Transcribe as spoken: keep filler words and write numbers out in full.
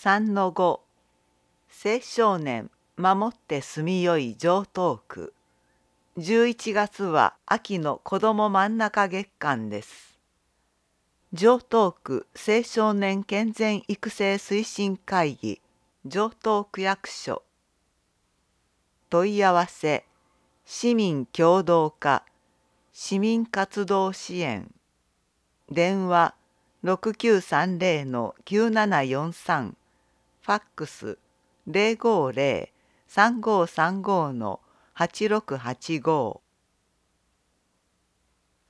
さんのご 青少年守って住みよい城東区。じゅういちがつは秋の子ども真ん中月間です。城東区青少年健全育成推進会議城東区役所。問い合わせ市民協働課市民活動支援。電話ろくきゅうさんゼロのきゅうななよんさん。ファックスゼロごゼロ さんごさんごのはちろくはちご。